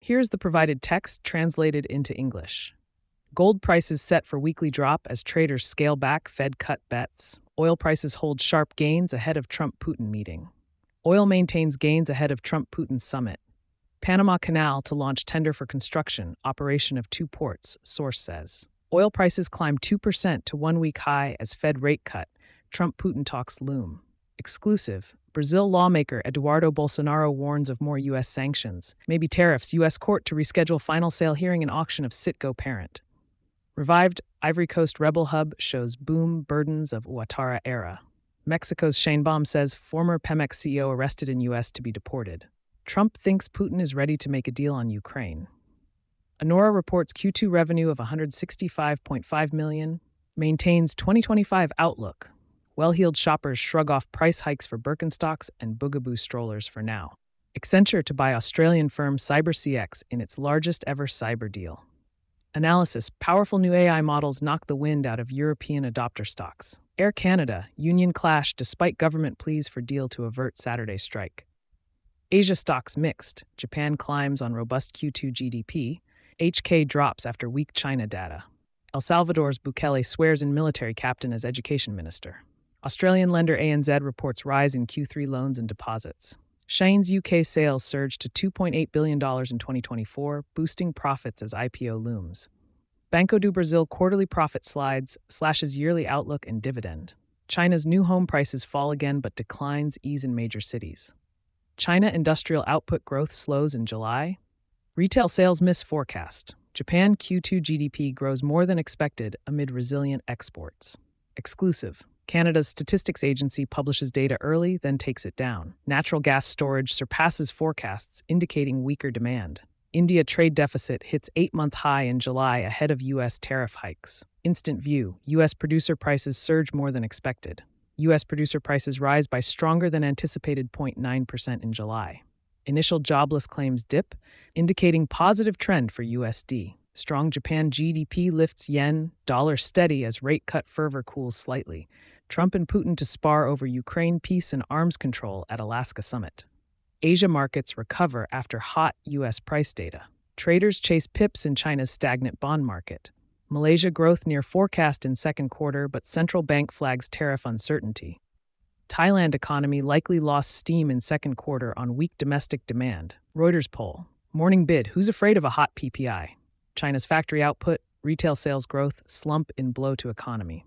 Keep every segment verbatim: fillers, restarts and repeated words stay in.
Here's the provided text translated into English. Gold prices set for weekly drop as traders scale back Fed cut bets. Oil prices hold sharp gains ahead of Trump-Putin meeting. Oil maintains gains ahead of Trump-Putin summit. Panama Canal to launch tender for construction, operation of two ports, source says. Oil prices climb two percent to one-week high as Fed rate cut. Trump-Putin talks loom. Exclusive. Brazil lawmaker Eduardo Bolsonaro warns of more U S sanctions. Maybe tariffs. U S court to reschedule final sale hearing and auction of Citgo parent. Revived Ivory Coast rebel hub shows boom burdens of Ouattara era. Mexico's Sheinbaum says former Pemex C E O arrested in U S to be deported. Trump thinks Putin is ready to make a deal on Ukraine. Anora reports Q two revenue of one hundred sixty-five point five million dollars, maintains twenty twenty-five outlook. Well-heeled shoppers shrug off price hikes for Birkenstocks and Bugaboo strollers for now. Accenture to buy Australian firm CyberCX in its largest ever cyber deal. Analysis: powerful new A I models knock the wind out of European adopter stocks. Air Canada, union clash despite government pleas for deal to avert Saturday strike. Asia stocks mixed. Japan climbs on robust Q two G D P. H K drops after weak China data. El Salvador's Bukele swears in military captain as education minister. Australian lender A N Z reports rise in Q three loans and deposits. Shein's U K sales surged to two point eight billion dollars in twenty twenty-four, boosting profits as I P O looms. Banco do Brasil quarterly profit slides, slashes yearly outlook and dividend. China's new home prices fall again but declines ease in major cities. China industrial output growth slows in July. Retail sales miss forecast. Japan Q two G D P grows more than expected amid resilient exports. Exclusive. Canada's Statistics Agency publishes data early, then takes it down. Natural gas storage surpasses forecasts, indicating weaker demand. India trade deficit hits eight-month high in July ahead of U S tariff hikes. Instant View: U S producer prices surge more than expected. U S producer prices rise by stronger than anticipated zero point nine percent in July. Initial jobless claims dip, indicating positive trend for U S D. Strong Japan G D P lifts yen, dollar steady as rate cut fervor cools slightly. Trump and Putin to spar over Ukraine peace and arms control at Alaska summit. Asia markets recover after hot U S price data. Traders chase pips in China's stagnant bond market. Malaysia growth near forecast in second quarter, but central bank flags tariff uncertainty. Thailand economy likely lost steam in second quarter on weak domestic demand. Reuters poll. Morning bid: who's afraid of a hot P P I? China's factory output, retail sales growth, slump in blow to economy.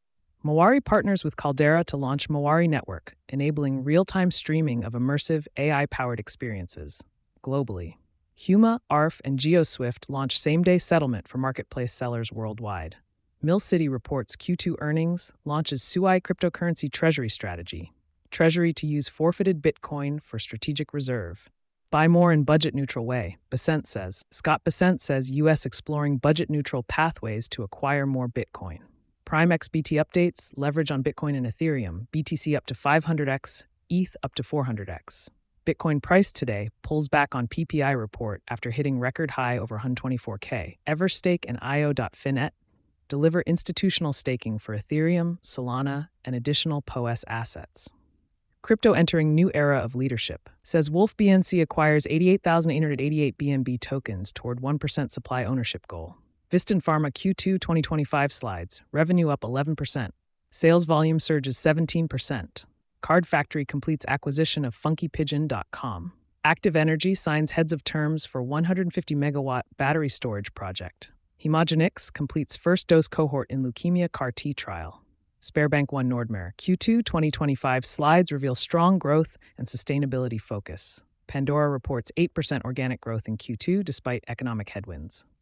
Mawari partners with Caldera to launch Mawari Network, enabling real-time streaming of immersive A I-powered experiences. Globally, Huma, A R F, and GeoSwift launch same-day settlement for marketplace sellers worldwide. Mill City reports Q two earnings, launches Suai cryptocurrency treasury strategy. Treasury to use forfeited Bitcoin for strategic reserve. Buy more in budget-neutral way, Besant says. Scott Besant says U S exploring budget-neutral pathways to acquire more Bitcoin. Prime X B T updates, leverage on Bitcoin and Ethereum, B T C up to five hundred x, E T H up to four hundred x. Bitcoin price today pulls back on P P I report after hitting record high over one hundred twenty-four K. Everstake and I O dot Finet deliver institutional staking for Ethereum, Solana, and additional P O S assets. Crypto entering new era of leadership, says Wolf B N C acquires eighty-eight thousand eight hundred eighty-eight B N B tokens toward one percent supply ownership goal. Vistin Pharma Q two twenty twenty-five slides, revenue up eleven percent. Sales volume surges seventeen percent. Card Factory completes acquisition of funky pigeon dot com. Active Energy signs heads of terms for one hundred fifty megawatt battery storage project. Hemagenix completes first dose cohort in leukemia C A R T trial. Sparebank one Nordmeer Q two twenty twenty-five slides reveal strong growth and sustainability focus. Pandora reports eight percent organic growth in Q two despite economic headwinds.